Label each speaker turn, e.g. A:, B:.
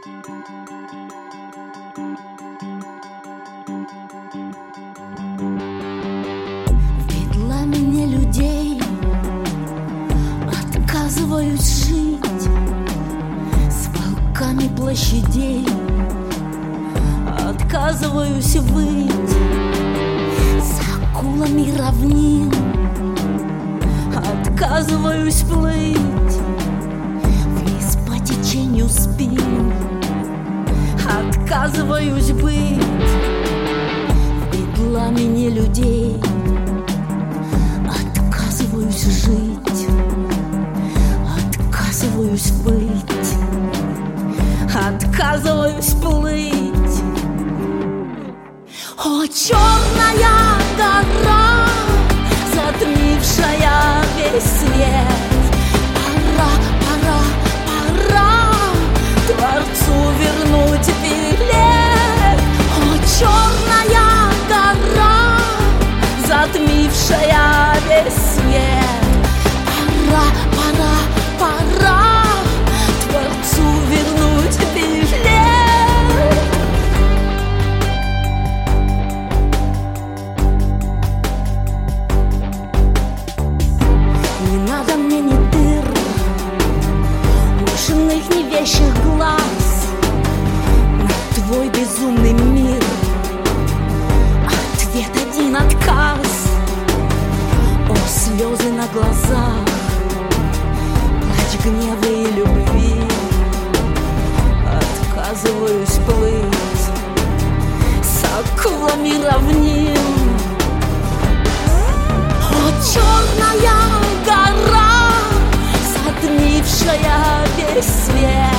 A: Для меня людей отказываюсь жить, с волками площадей отказываюсь выть, с акулами равнин отказываюсь плыть, вниз по течению спин отказываюсь быть. В пламени людей отказываюсь жить, отказываюсь быть, отказываюсь плыть. О, черная гора, затмившая весь свет, пора, пора, пора Творцу вернуть билет. О, черная гора, затмившая весь свет, пора, пора, пора Творцу вернуть билет. Не надо мне ни дыр, ушных ни вещих глаз на твой безумный мир. Ответ один — отказ. О, слезы на глазах, плач гнева и любви. Отказываюсь плыть с акулами равнин. О, черная гора, затмившая весь свет,